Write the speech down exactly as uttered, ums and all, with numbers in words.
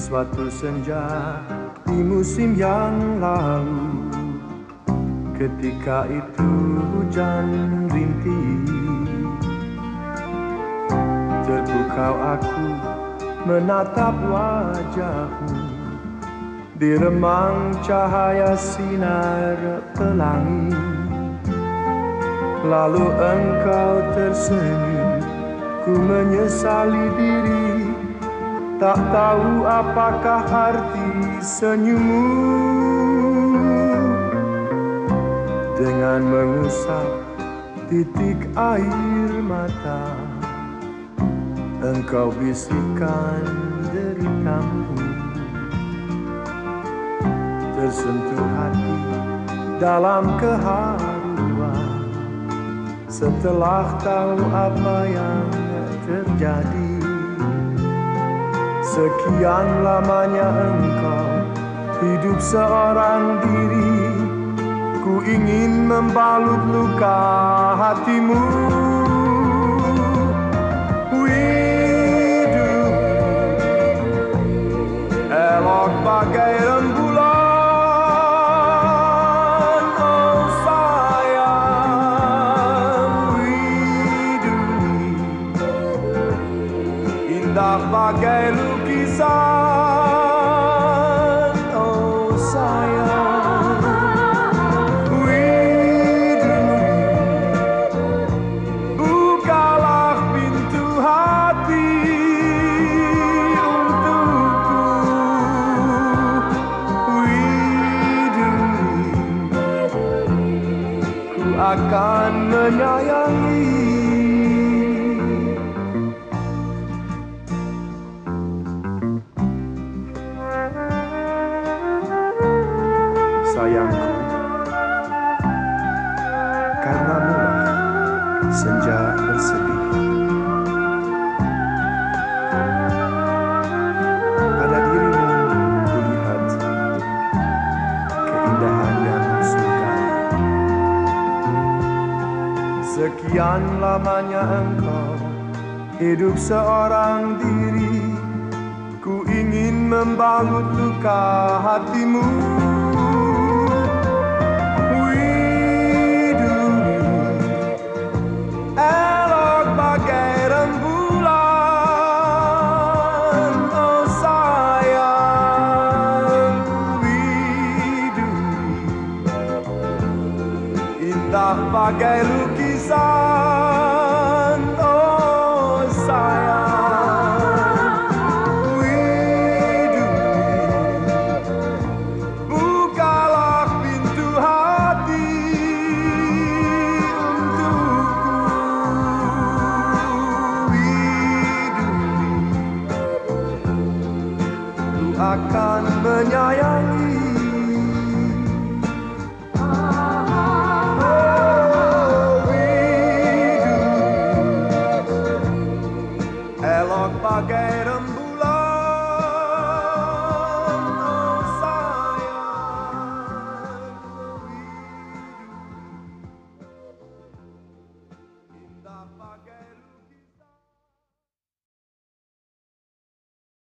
suatu senja di musim yang lalu, ketika itu hujan rintih, terpukau aku menatap wajahmu di remang cahaya sinar pelangi. Lalu engkau tersenyum, ku menyesali diri, tak tahu apakah arti senyummu. Dengan mengusap titik air mata, engkau bisikkan deritamu. Tersentuh hati dalam keharuan setelah tahu apa yang terjadi. Sekian lamanya engkau hidup seorang diri, ku ingin membalut luka hatimu. Widu, elok bagai rembulan, oh sayang. Widu, indah bagai lukisan, oh sayang. Widu, bukalah pintu hati untukku. Widu, ku akan menyayangi. Sayangku, karenamulah senja bersedih. Pada dirimu kulihat keindahan yang surgawi. Sekian lamanya engkau hidup seorang diri, ku ingin membalut luka hatimu. Indah bagai lukisan, oh sayang. Widu, bukalah pintu hati untukku. Widu, ku akan menyayangi. Elok bagai rembulan, oh sayang. Indah bagai